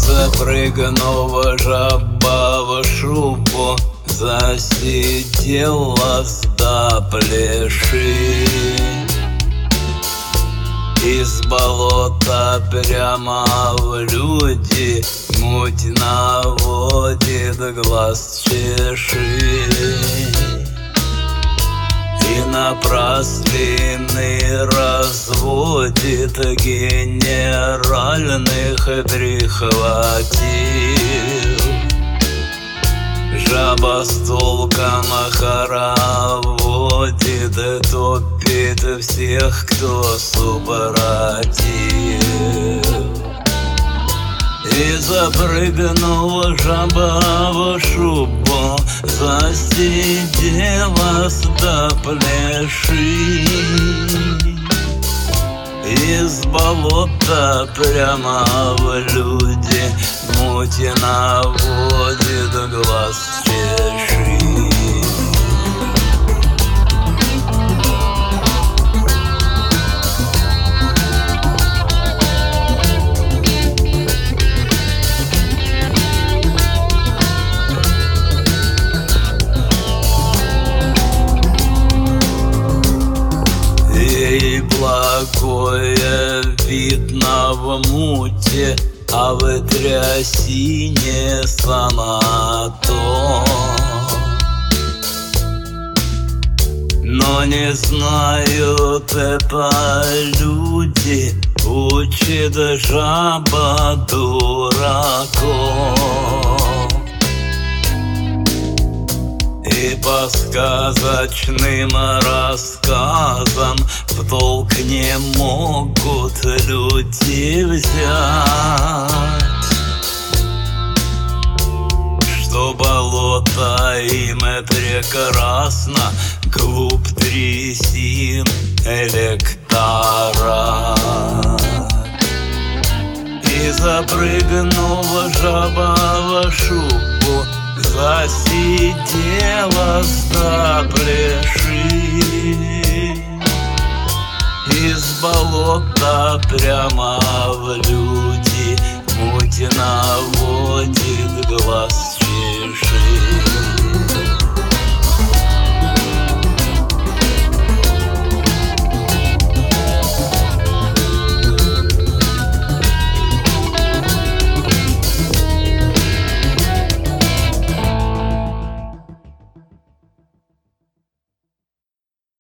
запрыгнула жаба в шубу, засиделась до плеши. Из болота прямо в люди муть наводит, глаз чеши. И напраслины разводит, генеральных прихватил. Жаба с толком хороводит, топит всех, кто супротив. И запрыгнула жаба в шубу, засиделась до плеши. Из болота прямо в люди муть наводит, глаз чеши. Ей благое видно в муте, а в трясине сама то. Но не знают это люди, учит жаба дураков. И по сказочным рассказам в толк не могут люди взять, что болото им прекрасно, глуп трясин электорат. И запрыгнула жаба в шубу, засиделась до плеши. Из болота прямо в люди муть наводит, глаз чеши.